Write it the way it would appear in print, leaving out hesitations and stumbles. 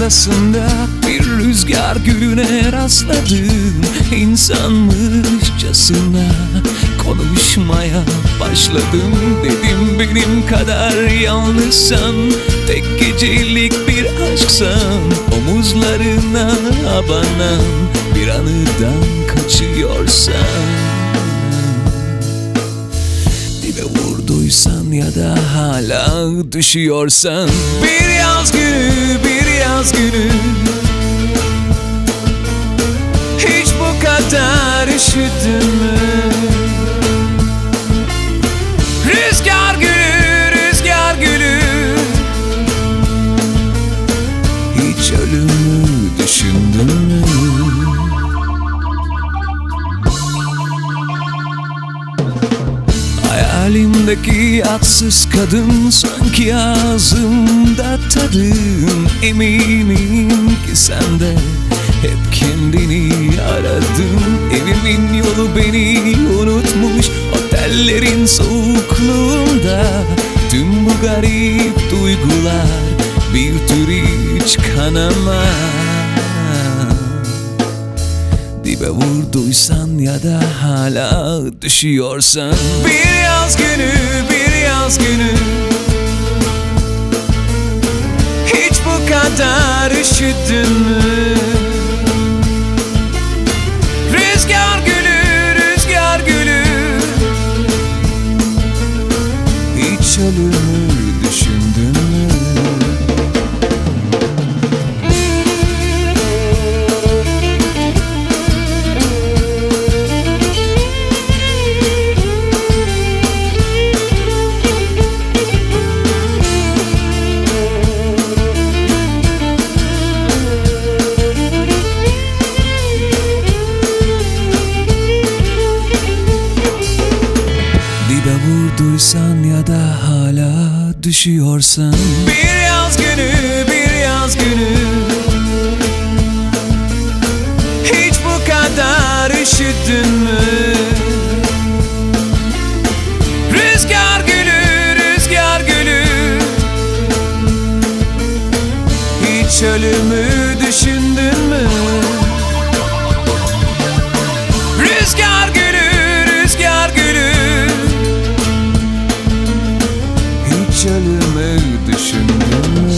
tarlasında bir rüzgar gülüne rastladım. İnsanmışçasına konuşmaya başladım. Dedim benim kadar yalnızsan, tek gecelik bir aşksan, omuzlarına abanan bir anıdan kaçıyorsan, dibe vurduysan ya da hala düşüyorsan, bir yaz günü, bir yaz günü, hiç bu kadar üşüdün mü? Rüzgar gülü, rüzgar gülü, hiç ölümü düşündün mü? Hayalimdeki atsız kadın sanki ağzımda tadım. Eminim ki sen de hep kendini aradın. Evimin yolu beni unutmuş otellerin soğukluğunda. Tüm bu garip duygular bir tür hiç kanamaz. Dibe vurduysan ya da hala düşüyorsan, bir yaz günü, bir yaz günü, hiç bu kadar üşüdün mü? Rüzgar gülü, rüzgar gülü, hiç ölümü düşündün mü? Dibe vurduysan ya da hala düşüyorsan, bir yaz günü, bir yaz günü, hiç bu kadar üşüdün mü? Rüzgar gülü, rüzgar gülü, hiç ölümü düşündün mü? Rüzgar gülü, rüzgar gülü, hiç ölümü düşündün mü?